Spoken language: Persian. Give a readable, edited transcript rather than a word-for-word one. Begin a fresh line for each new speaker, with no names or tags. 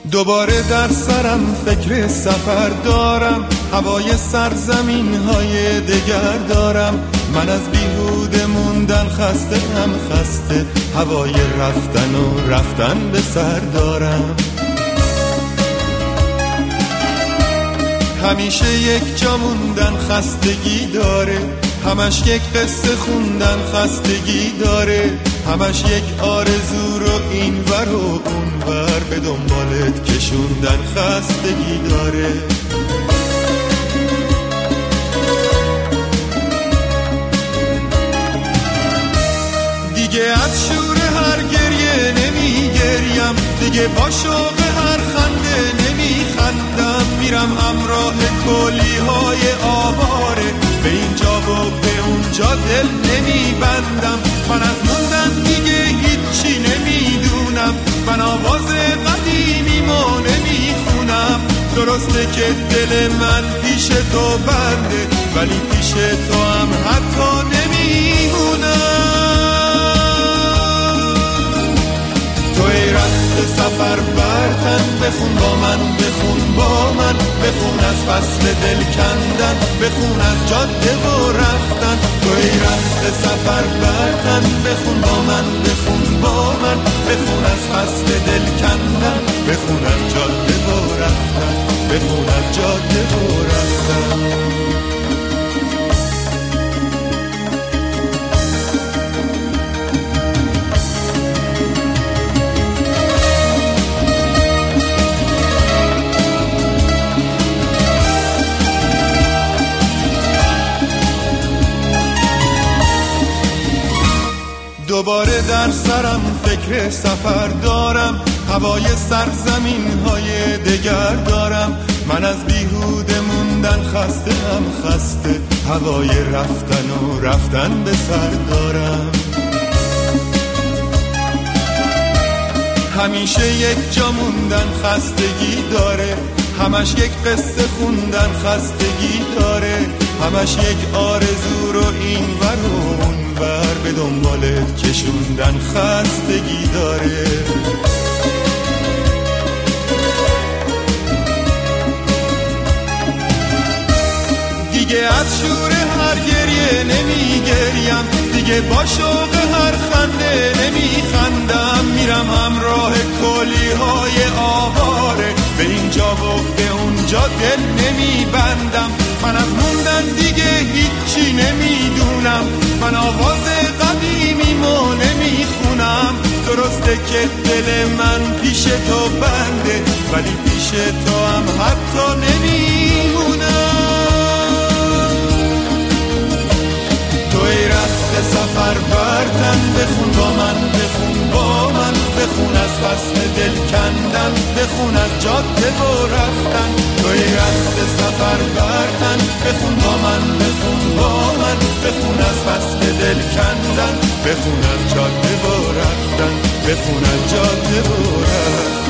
دوباره در سرم فکر سفر دارم، هوای سرزمین‌های دگر دارم. من از بیهوده موندن خسته، هوای رفتن و رفتن به سر دارم. همیشه یک جا موندن خستگی داره، همش یک قصه خوندن خستگی داره، همش یک آرزو رو این ور و اون ور به دنبالت کشوندن خستگی داره. دیگه از شور هر گریه نمی گریم، دیگه با شوق هر خنده نمی خندم. میرم همراه کلی های آواره، به اینجا و به اونجا دل نمی بندم. من از موندن دیگه هیچی نمیدونم، من آواز قدیمیمو نمی خونم. درسته که دل من پیش تو بنده، ولی پیش تو هم حتی نمیمونم. توی رفت سفر برتن، بخون با من، بخون با من، بخون از فصل دل کندن، بخون از جاده و رفتن. توی رفت سفر برتن، بخون با من، بخون با من، بخون از فصل دل کندن، بخون از جاده و رفتن، بخون از جاده و رفتن. دوباره در سرم فکر سفر دارم، هوای سرزمین‌های دگر دارم. من از بیهوده موندن خسته، هوای رفتن و رفتن به سر دارم. همیشه یک جا موندن خستگی داره، همش یک قصه خوندن خستگی داره، همش یک آرزو رو این ور و اون ور به دنبالت کشوندن خستگی داره. دیگه از شور هر گریه نمی گریم، دیگه با شوق هر خنده نمی خندم. میرم همراه کلی های آواره، به اینجا و به اونجا دل نمی بندم. من از موندن دیگه هیچی نمیدونم، من آواز قدیمیمو نمی خونم. درسته که دل من پیش تو بنده، ولی پیش تو هم حتی نمیمونم. توی رفت سفر برتن، بخون با من، بخون با من، بخون از فصل دل کندن، بخون از جاده و رفتن. توی رفت سفر برتن، بخون با من، بخون با من، بخون از فصل دل کندن، بخون از جاده و رفتن، بخون از جاده و رفتن.